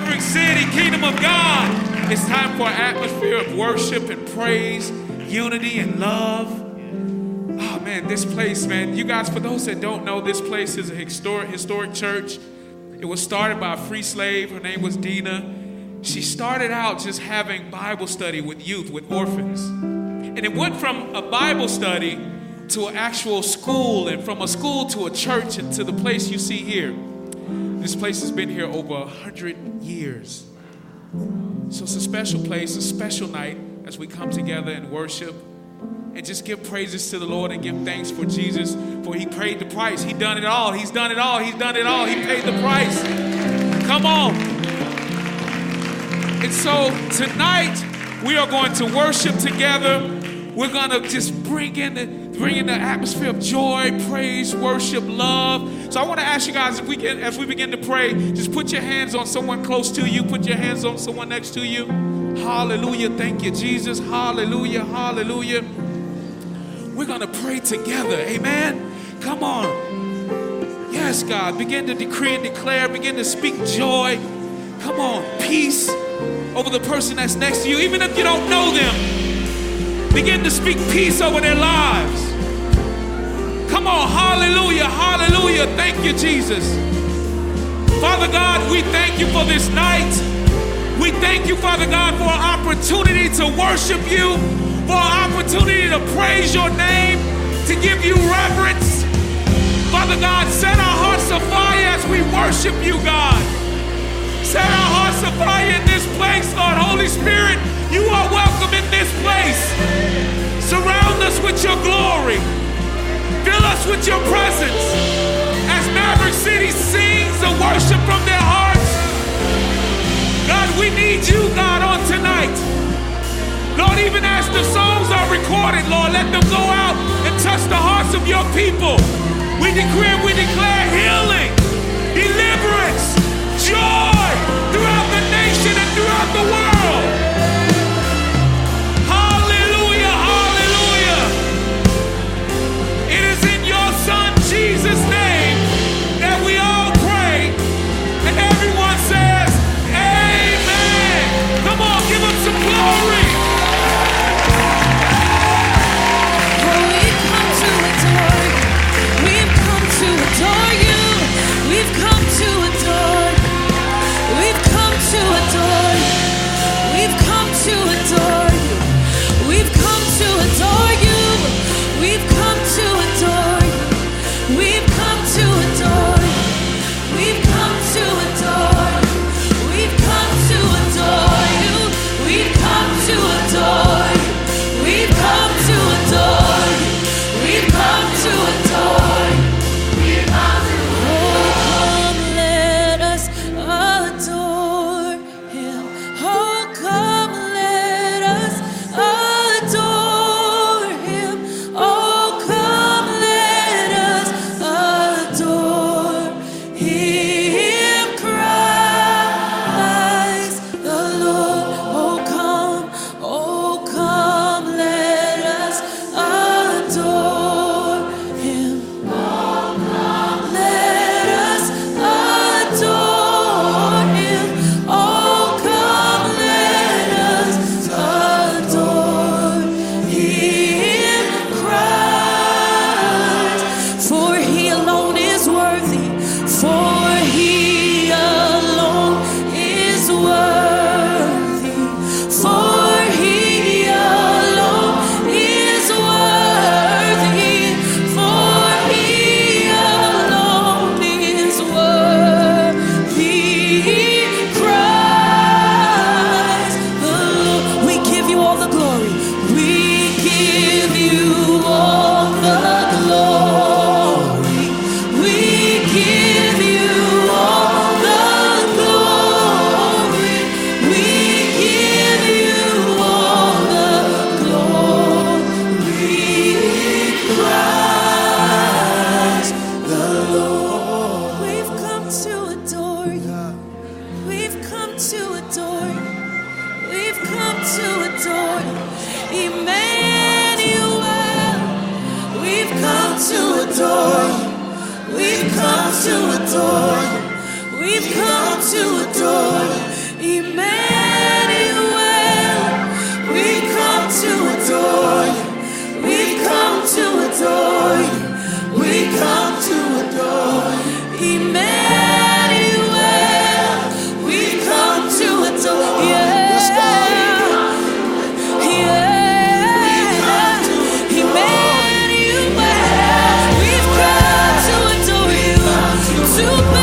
Maverick City, Kingdom of God. It's time for an atmosphere of worship and praise, unity and love. Oh man, this place, man. You guys, for those that don't know, this place is a historic church. It was started by a free slave. Her name was Dina. She started out just having Bible study with youth, with orphans. And it went from a Bible study to an actual school, and from a school to a church, and to the place you see here. This place has been here over 100 years. So it's a special place, a special night as we come together and worship and just give praises to the Lord and give thanks for Jesus, for he paid the price. He done it all. He's done it all. He's done it all. He paid the price. Come on. And so tonight we are going to worship together. We're going to just bring in the atmosphere of joy, praise, worship, love. So I want to ask you guys, if we can, as we begin to pray, just put your hands on someone close to you. Put your hands on someone next to you. Hallelujah. Thank you, Jesus. Hallelujah. Hallelujah. We're going to pray together. Amen. Come on. Yes, God. Begin to decree and declare. Begin to speak joy. Come on. Peace over the person that's next to you, even if you don't know them. Begin to speak peace over their lives. Come on, hallelujah, hallelujah. Thank you, Jesus. Father God, we thank you for this night. We thank you, Father God, for an opportunity to worship you, for an opportunity to praise your name, to give you reverence. Father God, set our hearts afire as we worship you, God. Set our hearts afire in this place, Lord. Holy Spirit, you are welcome in this place. Surround us with your glory. Fill us with your presence. As Maverick City sings the worship from their hearts. God, we need you, God, on tonight. Lord, even as the songs are recorded, Lord, let them go out and touch the hearts of your people. We decree and we declare healing, deliverance, joy throughout the nation and throughout the world. Hallelujah, hallelujah. It is in your Son Jesus' name that we all pray, and everyone says, amen. Come on, give him some glory. We've come to adore you. We've come to adore you. We've come to adore you. We've come to adore you. We've come to adore you. We've come to adore you. We've come to adore you. We've come to adore you. We've come to adore you. We've come to adore you. We've come to adore you. We've come to adore you. We've come to adore you. Oh, come, let us adore him. Oh, come, let us adore him. Oh, come, let us adore him. Christ the Lord. Oh, come, let us adore him. Let us adore him. Oh, come, let us adore him, Christ. For he alone is worthy. For he alone is worthy. For he alone is worthy. For he alone is worthy. Christ the Lord. We give you all the glory. We give you all the glory. We give you all the glory. We give you all the glory. Christ the Lord. We've come to adore you. We've come to adore you. We've come to adore you. Emmanuel. We've come to adore you. We've come to adore you. We've come to adore you. Emmanuel, we come to adore you. We've come to adore you. We come to adore you. Emmanuel, we've come to adore you. Yeah. Emmanuel, we've come to adore you. To